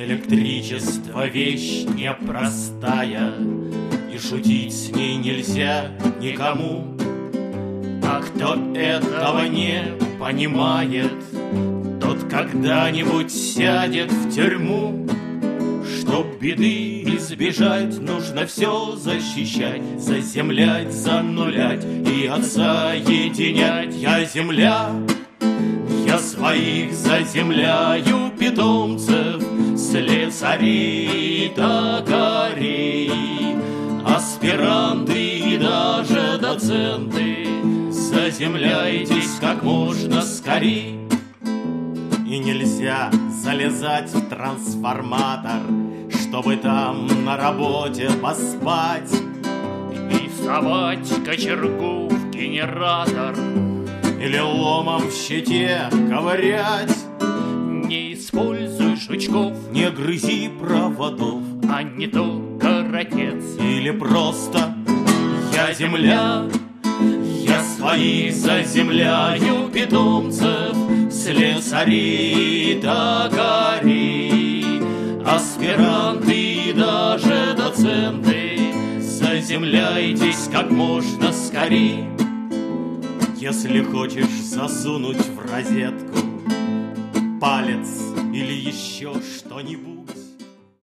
Электричество вещь непростая, и шутить с ней нельзя никому. А кто этого не понимает, тот когда-нибудь сядет в тюрьму. Чтоб беды избежать, нужно все защищать, заземлять, занулять и отсоединять. Я земля, я своих заземляю питомцев, слесарей и токарей, аспиранты и даже доценты, заземляйтесь как можно скорей. И нельзя залезать в трансформатор, чтобы там на работе поспать, и совать кочергу в генератор, или ломом в щите ковырять. Не используй жучков, не грызи проводов, а не то коротец или просто я земля. Я своих заземляю питомцев, слесарей и токарей, аспиранты и даже доценты, заземляйтесь как можно скорей. Если хочешь засунуть в розетку палец или еще что-нибудь,